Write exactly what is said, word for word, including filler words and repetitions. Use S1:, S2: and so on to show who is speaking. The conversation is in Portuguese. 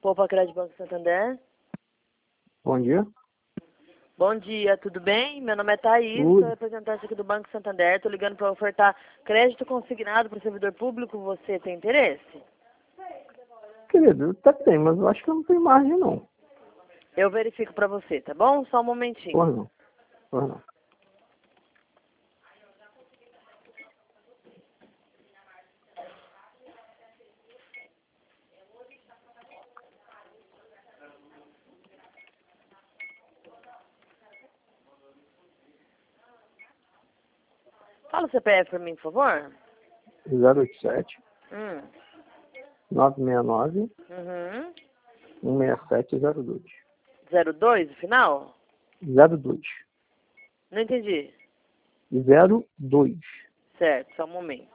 S1: Poupa Crédito Banco Santander.
S2: Bom dia.
S1: Bom dia, tudo bem? Meu nome é Thaís,
S2: Tudo.
S1: sou representante aqui do Banco Santander. Estou ligando para ofertar crédito consignado para o servidor público. Você tem interesse?
S2: Querido, até tem, mas eu acho que eu não tenho margem, não.
S1: Eu verifico para você, tá bom? Só um momentinho.
S2: Porra, não. Porra, não.
S1: Fala o C P F para mim, por favor.
S2: zero oito sete,
S1: Hum.
S2: nove seis nove,
S1: Uhum.
S2: um seis sete zero dois.
S1: zero dois, o final?
S2: zero dois.
S1: Não entendi.
S2: zero dois.
S1: Certo, só um momento.